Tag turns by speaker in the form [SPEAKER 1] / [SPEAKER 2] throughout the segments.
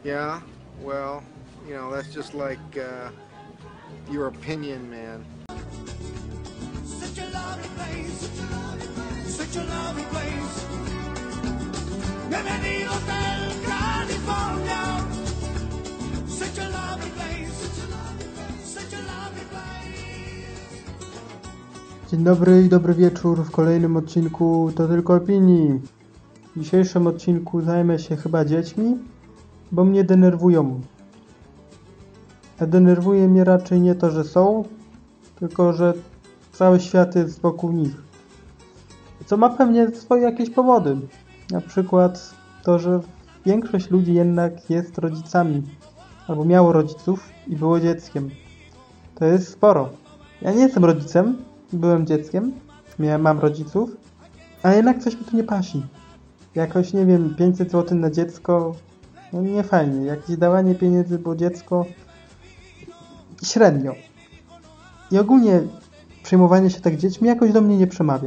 [SPEAKER 1] Yeah, well, that's just like your opinion, man.
[SPEAKER 2] Such a lovely place, such a lovely place. Bienvenidos del California. Such a lovely place, such a lovely place.
[SPEAKER 3] Dzień dobry i dobry wieczór w kolejnym odcinku To Tylko Opinii. W dzisiejszym odcinku zajmę się chyba dziećmi, bo mnie denerwują. A denerwuje mnie raczej nie to, że są, tylko że cały świat jest wokół nich. Co ma pewnie swoje jakieś powody. Na przykład to, że większość ludzi jednak jest rodzicami, albo miało rodziców i było dzieckiem. To jest sporo. Ja nie jestem rodzicem, byłem dzieckiem, mam rodziców, a jednak coś mi tu nie pasi. Jakoś, nie wiem, 500 zł na dziecko, no nie fajnie. Jakieś dawanie pieniędzy, bo dziecko średnio. I ogólnie przejmowanie się tak dziećmi jakoś do mnie nie przemawia.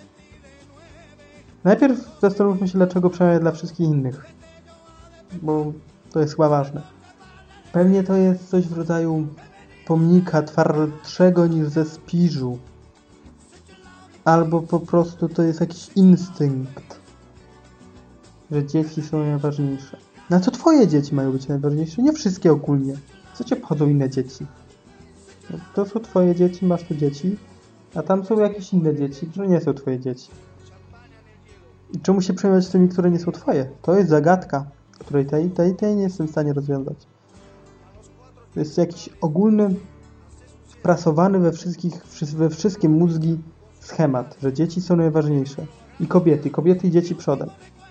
[SPEAKER 3] Najpierw zastanówmy się, dlaczego przemawia dla wszystkich innych. Bo to jest chyba ważne. Pewnie to jest coś w rodzaju pomnika twardszego niż ze Spiżu. Albo po prostu to jest jakiś instynkt, że dzieci są najważniejsze. No co twoje dzieci mają być najważniejsze? Nie wszystkie ogólnie. Co cię obchodzą inne dzieci? No, to są twoje dzieci, masz tu dzieci, a tam są jakieś inne dzieci, które nie są twoje dzieci. I czemu się przejmować tymi, które nie są twoje? To jest zagadka, której tej nie jestem w stanie rozwiązać. To jest jakiś ogólny, wprasowany we wszystkie mózgi schemat, że dzieci są najważniejsze. I kobiety i dzieci przodem.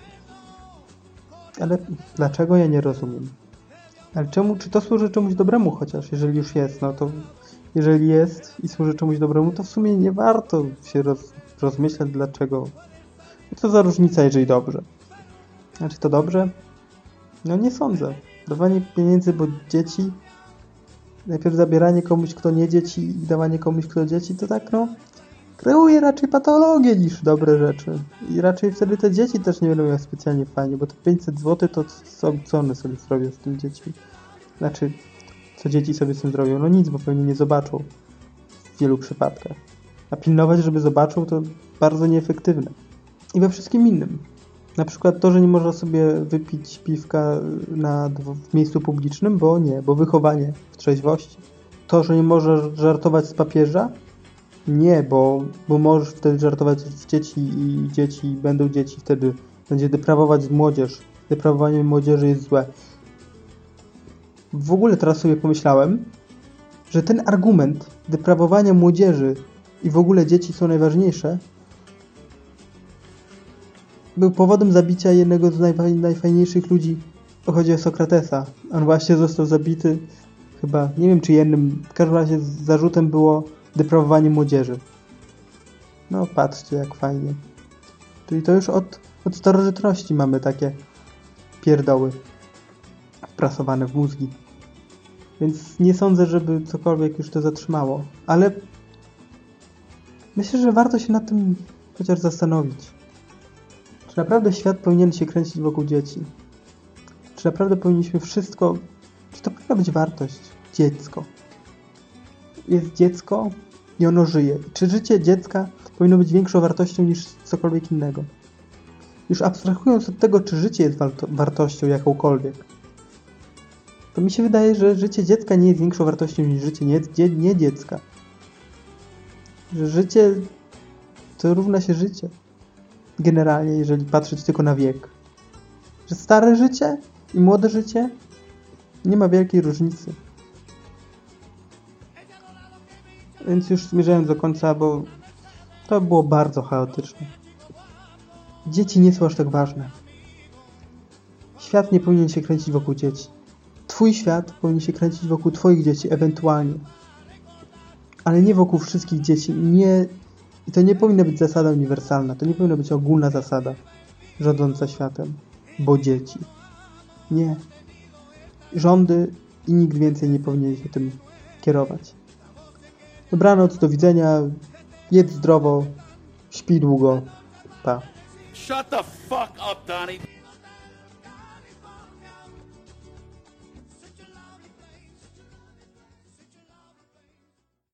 [SPEAKER 3] Ale dlaczego ja nie rozumiem? Ale czy to służy czemuś dobremu chociaż, jeżeli już jest, no to jeżeli jest i służy czemuś dobremu, to w sumie nie warto się rozmyślać dlaczego. Co za różnica, jeżeli dobrze? Znaczy to dobrze? No nie sądzę. Dawanie pieniędzy, bo dzieci, najpierw zabieranie komuś, kto nie dzieci i dawanie komuś, kto dzieci, to tak kreuje raczej patologię niż dobre rzeczy. I raczej wtedy te dzieci też nie będą miały specjalnie fajnie, bo te 500 zł to co one sobie zrobią z tym dziećmi? Znaczy, co dzieci sobie z tym zrobią? No nic, bo pewnie nie zobaczą w wielu przypadkach. A pilnować, żeby zobaczył, to bardzo nieefektywne. I we wszystkim innym. Na przykład to, że nie można sobie wypić piwka w miejscu publicznym, bo wychowanie w trzeźwości. To, że nie możesz żartować z papieża, nie, bo możesz wtedy żartować z dzieci i będą dzieci, wtedy będzie deprawować młodzież. Deprawowanie młodzieży jest złe. W ogóle teraz sobie pomyślałem, że ten argument deprawowania młodzieży i w ogóle dzieci są najważniejsze był powodem zabicia jednego z najfajniejszych ludzi. Chodzi o Sokratesa. On właśnie został zabity chyba, nie wiem czy jednym, w każdym razie z zarzutem było deprawowanie młodzieży. No patrzcie jak fajnie. Czyli to już od starożytności mamy takie pierdoły wprasowane w mózgi. Więc nie sądzę, żeby cokolwiek już to zatrzymało. Ale myślę, że warto się nad tym chociaż zastanowić. Czy naprawdę świat powinien się kręcić wokół dzieci? Czy naprawdę powinniśmy wszystko... Czy to powinna być wartość? Dziecko. Jest dziecko i ono żyje. Czy życie dziecka powinno być większą wartością niż cokolwiek innego? Już abstrahując od tego, czy życie jest wartością jakąkolwiek, to mi się wydaje, że życie dziecka nie jest większą wartością niż życie nie dziecka. Że życie to równa się życie. Generalnie, jeżeli patrzeć tylko na wiek. Że stare życie i młode życie nie ma wielkiej różnicy. Więc już zmierzając do końca, bo to było bardzo chaotyczne. Dzieci nie są aż tak ważne. Świat nie powinien się kręcić wokół dzieci. Twój świat powinien się kręcić wokół twoich dzieci, ewentualnie. Ale nie wokół wszystkich dzieci. I to nie powinna być zasada uniwersalna. To nie powinna być ogólna zasada rządząca światem. Bo dzieci. Nie. Rządy i nikt więcej nie powinien się tym kierować. Dobranoc, do widzenia. Jedz zdrowo. Śpi długo. Pa.
[SPEAKER 4] Shut the fuck up, Donnie.